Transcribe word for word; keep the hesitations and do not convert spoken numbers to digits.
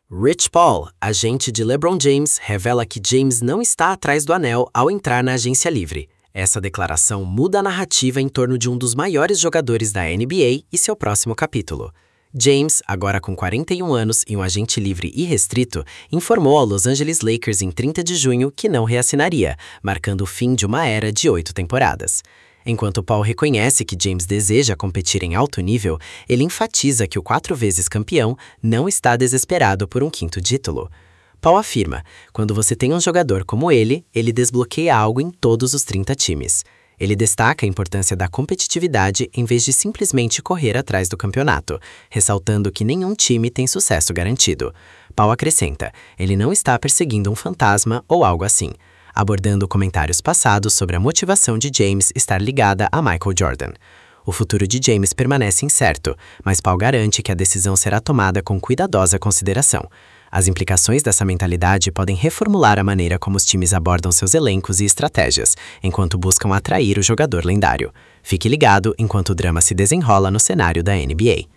Rich Paul, agente de LeBron James, revela que James não está atrás do anel ao entrar na agência livre. Essa declaração muda a narrativa em torno de um dos maiores jogadores da N B A e seu próximo capítulo. James, agora com quarenta e um anos e um agente livre irrestrito, informou ao Los Angeles Lakers em trinta de junho que não reassinaria, marcando o fim de uma era de oito temporadas. Enquanto Paul reconhece que James deseja competir em alto nível, ele enfatiza que o quatro vezes campeão não está desesperado por um quinto título. Paul afirma: quando você tem um jogador como ele, ele desbloqueia algo em todos os trinta times. Ele destaca a importância da competitividade em vez de simplesmente correr atrás do campeonato, ressaltando que nenhum time tem sucesso garantido. Paul acrescenta: ele não está perseguindo um fantasma ou algo assim, abordando comentários passados sobre a motivação de James estar ligada a Michael Jordan. O futuro de James permanece incerto, mas Paul garante que a decisão será tomada com cuidadosa consideração. As implicações dessa mentalidade podem reformular a maneira como os times abordam seus elencos e estratégias, enquanto buscam atrair o jogador lendário. Fique ligado enquanto o drama se desenrola no cenário da N B A.